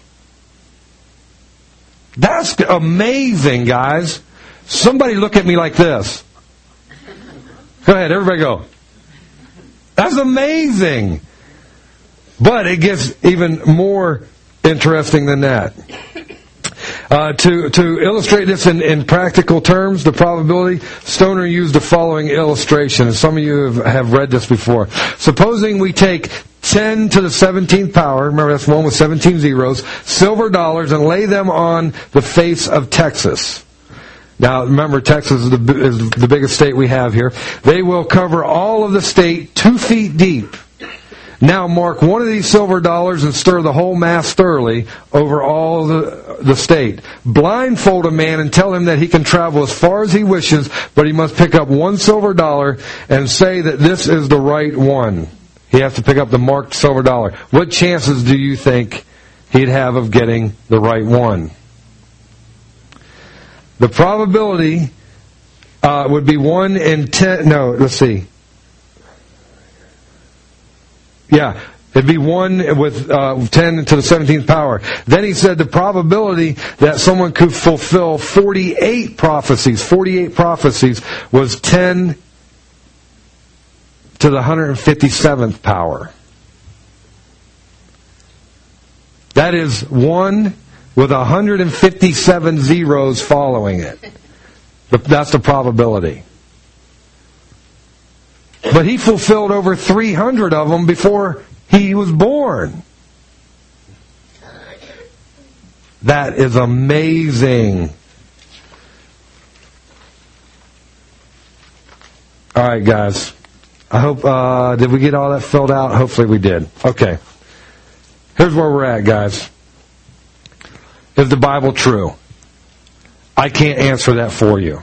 That's amazing, guys. Somebody look at me like this. Go ahead, everybody go. That's amazing. But it gets even more interesting than that. Uh, to, to illustrate this in, in practical terms, the probability, Stoner used the following illustration. And some of you have, have read this before. Supposing we take ten to the seventeenth power, remember that's one with seventeen zeros, silver dollars, and lay them on the face of Texas. Now, remember, Texas is the, is the biggest state we have here. They will cover all of the state two feet deep. Now, mark one of these silver dollars and stir the whole mass thoroughly over all the, the state. Blindfold a man and tell him that he can travel as far as he wishes, but he must pick up one silver dollar and say that this is the right one. He has to pick up the marked silver dollar. What chances do you think he'd have of getting the right one? The probability uh, would be one in ten. No, let's see. Yeah, it'd be one with uh, ten to the seventeenth power. Then he said the probability that someone could fulfill forty-eight prophecies, forty-eight prophecies, was ten to the one hundred fifty-seventh power. That is one with one hundred fifty-seven zeros following it. That's the probability. But he fulfilled over three hundred of them before he was born. That is amazing. All right, guys. I hope, uh, did we get all that filled out? Hopefully we did. Okay. Here's where we're at, guys. Is the Bible true? I can't answer that for you.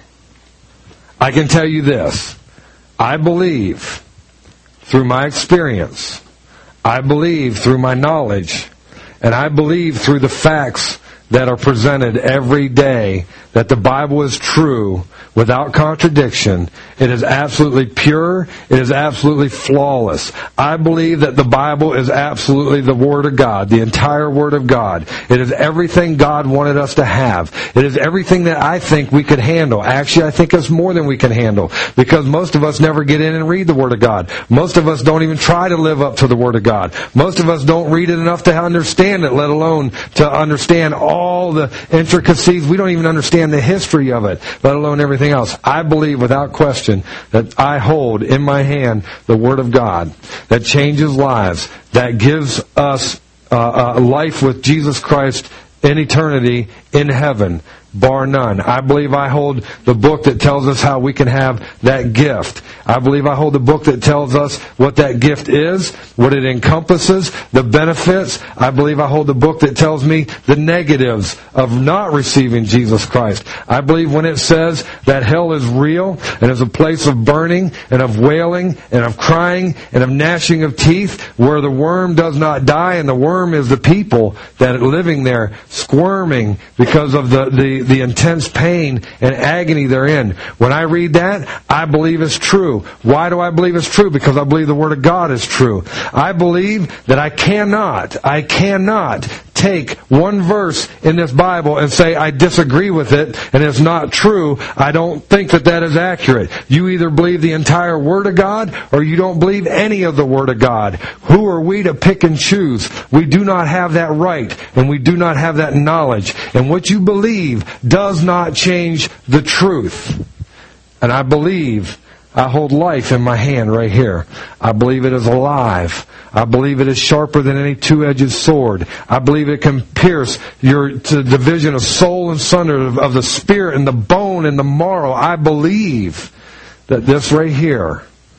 I can tell you this. I believe through my experience, I believe through my knowledge, and I believe through the facts that are presented every day that the Bible is true without contradiction. It is absolutely pure. It is absolutely flawless. I believe that the Bible is absolutely the Word of God, the entire Word of God. It is everything God wanted us to have. It is everything that I think we could handle. Actually, I think it's more than we can handle, because most of us never get in and read the Word of God. Most of us don't even try to live up to the Word of God. Most of us don't read it enough to understand it, let alone to understand all the intricacies. We don't even understand the history of it, let alone everything else. I believe without question that I hold in my hand the Word of God that changes lives, that gives us uh, a life with Jesus Christ in eternity in heaven, bar none. I believe I hold the book that tells us how we can have that gift. I believe I hold the book that tells us what that gift is, what it encompasses, the benefits. I believe I hold the book that tells me the negatives of not receiving Jesus Christ. I believe when it says that hell is real and is a place of burning and of wailing and of crying and of gnashing of teeth, where the worm does not die, and the worm is the people that are living there squirming because of the, the, the intense pain and agony they're in. When I read that, I believe it's true. Why do I believe it's true? Because I believe the Word of God is true. I believe that I cannot, I cannot take one verse in this Bible and say I disagree with it and it's not true. I don't think that that is accurate. You either believe the entire Word of God or you don't believe any of the Word of God. Who are we to pick and choose? We do not have that right, and we do not have that knowledge. And what you believe does not change the truth. And I believe I hold life in my hand right here. I believe it is alive. I believe it is sharper than any two-edged sword. I believe it can pierce your to the division of soul and sunder, of, of the spirit and the bone and the marrow. I believe that this right here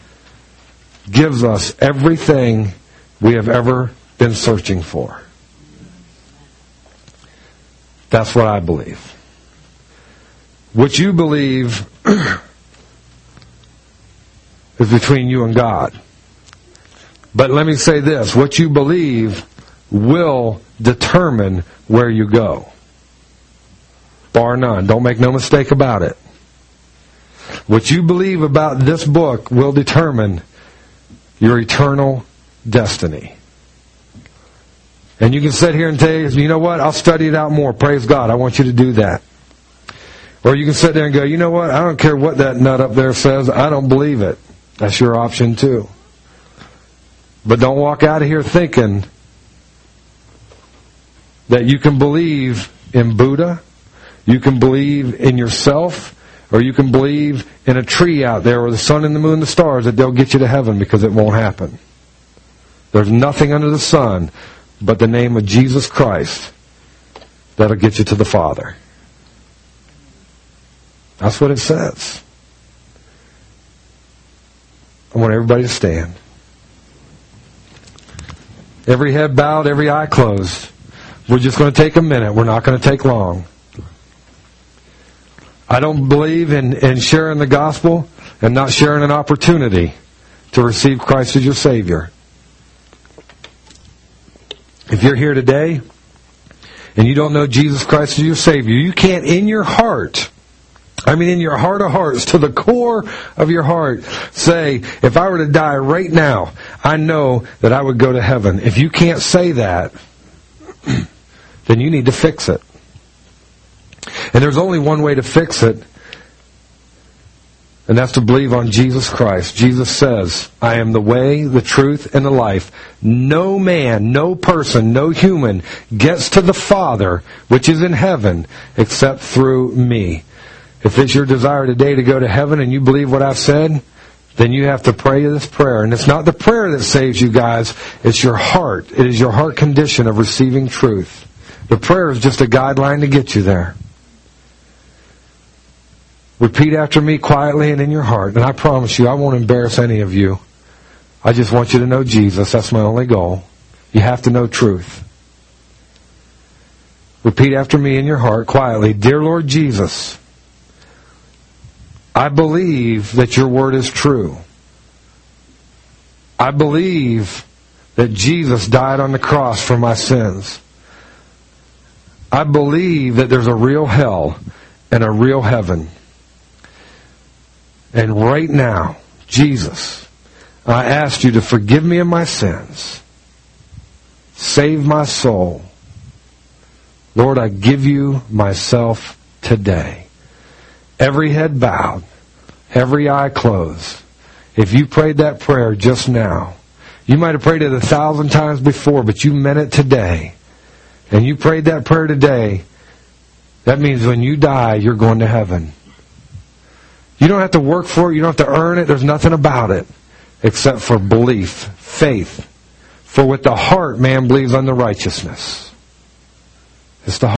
gives us everything we have ever been searching for. That's what I believe. What you believe is between you and God. But let me say this. What you believe will determine where you go. Bar none. Don't make no mistake about it. What you believe about this book will determine your eternal destiny. And you can sit here and say, you know what, I'll study it out more. Praise God. I want you to do that. Or you can sit there and go, you know what, I don't care what that nut up there says. I don't believe it. That's your option too. But don't walk out of here thinking that you can believe in Buddha, you can believe in yourself, or you can believe in a tree out there or the sun and the moon and the stars, that they'll get you to heaven, because it won't happen. There's nothing under the sun but the name of Jesus Christ that'll get you to the Father. That's what it says. I want everybody to stand. Every head bowed, every eye closed. We're just going to take a minute. We're not going to take long. I don't believe in, in sharing the gospel and not sharing an opportunity to receive Christ as your Savior. If you're here today and you don't know Jesus Christ as your Savior, you can't in your heart, I mean in your heart of hearts, to the core of your heart, say, if I were to die right now, I know that I would go to heaven. If you can't say that, then you need to fix it. And there's only one way to fix it, and that's to believe on Jesus Christ. Jesus says, I am the way, the truth, and the life. No man, no person, no human gets to the Father, which is in heaven, except through me. If it's your desire today to go to heaven and you believe what I've said, then you have to pray this prayer. And it's not the prayer that saves you, guys. It's your heart. It is your heart condition of receiving truth. The prayer is just a guideline to get you there. Repeat after me quietly and in your heart. And I promise you, I won't embarrass any of you. I just want you to know Jesus. That's my only goal. You have to know truth. Repeat after me in your heart quietly. Dear Lord Jesus, I believe that your word is true. I believe that Jesus died on the cross for my sins. I believe that there's a real hell and a real heaven. And right now, Jesus, I ask you to forgive me of my sins. Save my soul. Lord, I give you myself today. Every head bowed, every eye closed. If you prayed that prayer just now, you might have prayed it a thousand times before, but you meant it today. And you prayed that prayer today, that means when you die, you're going to heaven. You don't have to work for it. You don't have to earn it. There's nothing about it except for belief, faith. For with the heart man believes unto righteousness. It's the